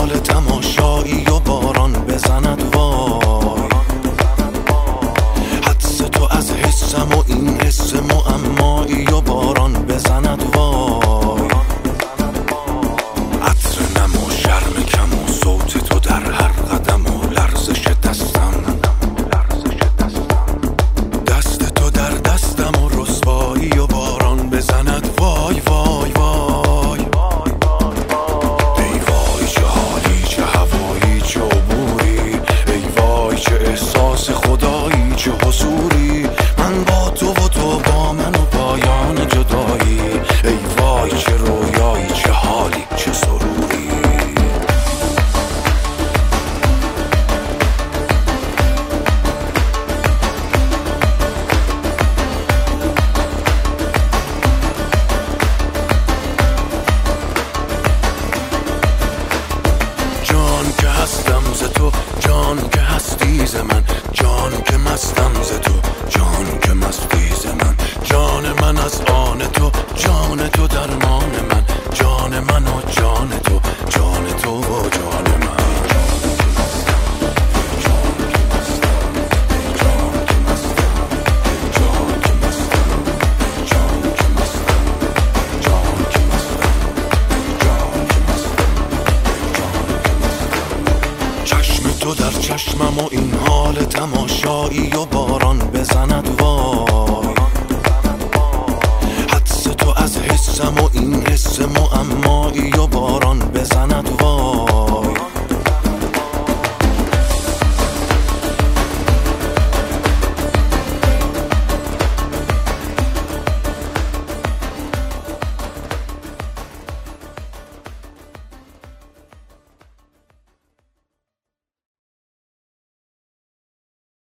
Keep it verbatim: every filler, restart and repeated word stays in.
حال تماشایی و باران بزند وای. حدس تو از حسم و این حس معمایی و باران بزند وای. عطر نم و شرم کم و صوت تو در هر قدم و لرزش دستم، دست تو در دستم و رسوایی و باران بزند وای وای وای. ای وای چه حالی، چه هوایی، چه عبوری، ای وای چه احساس خدایی، چه حضوری. من با تو و تو با من و پایان جدایی. ای وای چه رویایی، چه حالی، چه سروری. جان که هستم ز تو، جان که هستی ز من، جان که مستم ز تو، جان که مستی ز من. جان من از آن تو، جان تو درمان من، جان من و جان تو، جان تو و جان من. چشم تو در چشمم و این حال تماشایی و باران بزند وای. حدس تو از حسم و این حس معمایی و باران بزند وای.